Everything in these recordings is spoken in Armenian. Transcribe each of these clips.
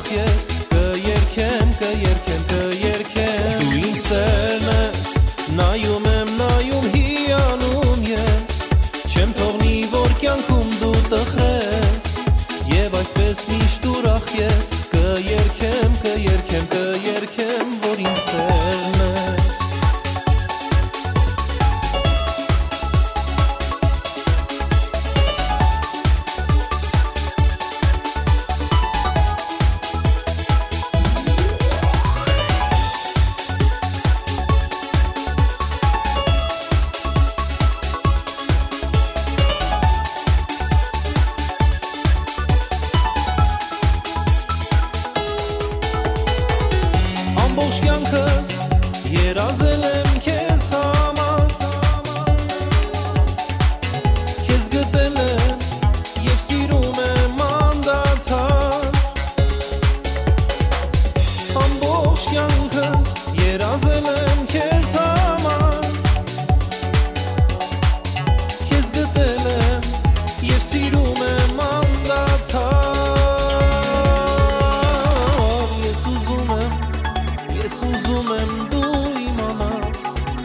ես կերքեմ, կերքեմ Դու ինձ սերն ես, նայում եմ, նայում հիանում ես Չեմ թողնի, որ կյանքում դու տխրես Եվ այսպես միշտ ուրախ ես կերքեմ, որ ինձ սերն ես Ամբողջ կյանքս երազել եմ քեզ համար Քեզ գտել եմ և սիրում եմ անդադար Ամբողջ կյանքս երազել եմ քեզ համար Քեզ գտել եմ և սիրում եմ անդադար Ես ուզում եմ դու իմանաս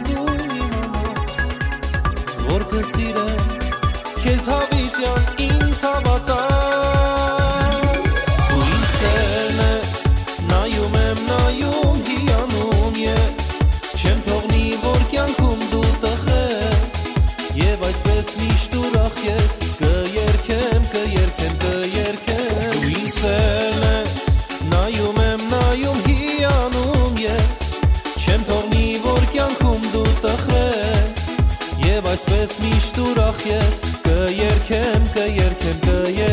Որ կսիրեմ քեզ հավիտյան ինձ հավատաս Դու ինձ սերն ես, նայում եմ, նայում հիանում ես Չեմ թողնի, որ կյանքում դու տխրես Եվ այսպես միշտ ուրախ ես կերքեմ Դու ինձ սերն ես, նայում եմ, նայում հիանում ես Չեմ թողնի, որ կյանքում դու տխրես Եվ այսպես միշտ ուրախ ես կերքեմ